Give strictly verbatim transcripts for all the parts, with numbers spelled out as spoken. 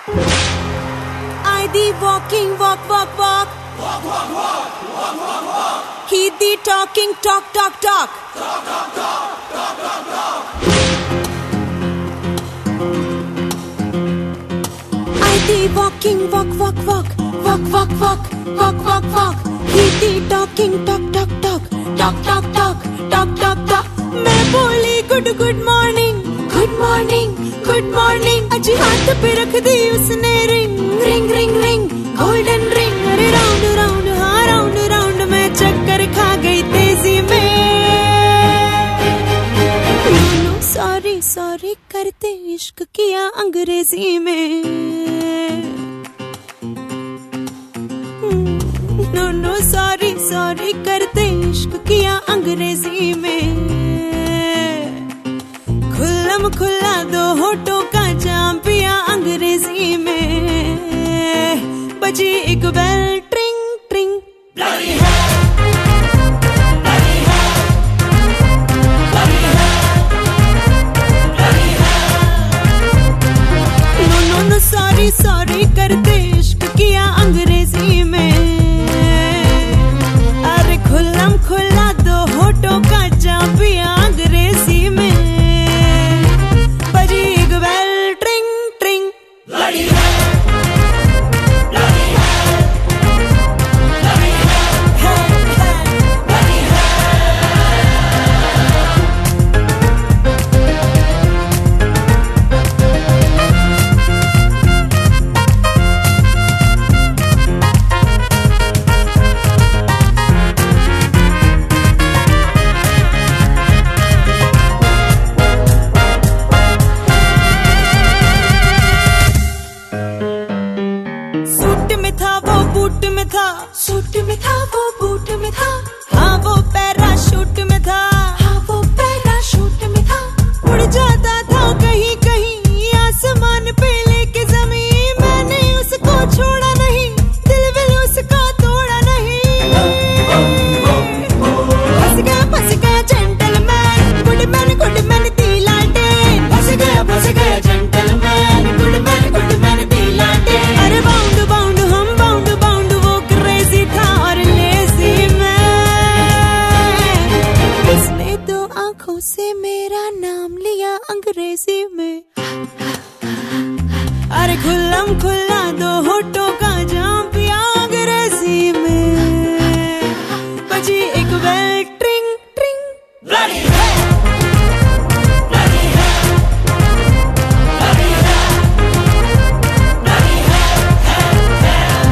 I the walking, walk, walk, walk. Walk, walk, walk. Walk, walk, walk. He the talking, talk, talk, talk. Talk, talk, talk. Talk, talk, talk. I the walking, walk, walk, walk. Walk, walk, walk. Walk, walk, walk. He the talking, talk, talk, talk. Talk, talk, talk. Talk, talk, talk. मैं बोली good, good morning. Good morning, good morning. अजी हाथ पे रख दी उसने ring, ring, ring, ring. Golden ring. अरे round, round, हाँ round, round. मैं चक्कर खा गई तेजी में. No, no, sorry, sorry करते इश्क किया अंग्रेजी में. No, no, sorry, sorry करते इश्क किया अंग्रेजी में. खुल्लम खुल्ला दो होठों का जाम पिया अंग्रेजी में. बजी एक बेल ट्रिंग ट्रिंग. Bloody hell. Bloody hell. Bloody hell. Bloody hell. No, no, no, sorry, sorry करते इश्क किया अंग्रेजी में. अरे खुल्लम खुल्ला दो होठों का जाम पिया अंग्रेजी में. बजी एक बेल ट्रिंग ट्रिंग. Bloody hell. Bloody hell. Bloody hell. Bloody hell. Suit में था वो बूट में था. सूट में था वो बूट में था. हाँ वो पैराशूट में था. हाँ वो पैराशूट में था. उड़ जाता था कहीं कहीं आसमान पे लेके जमीन. मैंने उसको छोड़ा नहीं, दिल विल उसका तोड़ा नहीं. फंस गया फंस गया जेंटलमैन, गुडमैन गुडमैन दिलाटे. फंस गया फंस गया जेंटलमैन, गुडमैन गुडमैन दिलाटे. अरे बाउंड बाउंड हम बाउंड बाउंड वो क्रेजी था और लेजी मैं. उसने दो आंखों से मेरा नाम लिया अंग्रेजी में. अरे खुल्लम खुल्ला दो होठों का जाम पिया अंग्रेजी में. बजी एक बेल ट्रिंग ट्रिंग. Bloody hell. Bloody hell. Bloody hell. Bloody hell. Hell, hell.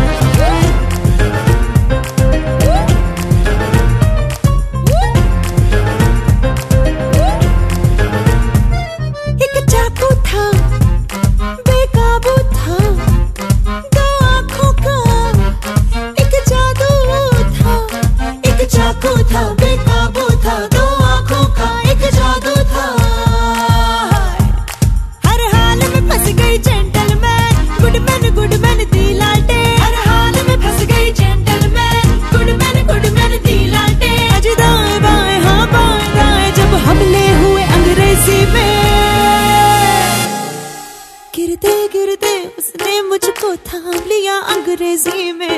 एक चाकू था बेकाबू था, दो आंखों का एक जादू था. एक चाकू था बेकाबू था, दो आंखों का एक जादू था. हर हाल में फंस गई जेंटलमैन, गुडमैन गुडमैन दिलाटे. हर हाल में फंस गई जेंटलमैन, गुडमैन गुडमैन दिलाटे. अज दाएं बाएं हाँ बाएं दाएं जब हमले हुए अंग्रेजी में. गिरते गिरते उसने मुझको थाम लिया अंग्रेजी में.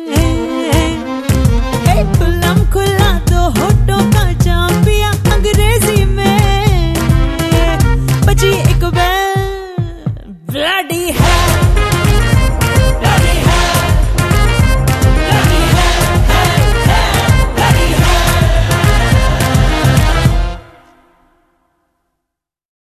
खुल्लम खुल्ला दो होठों का जाम पिया अंग्रेजी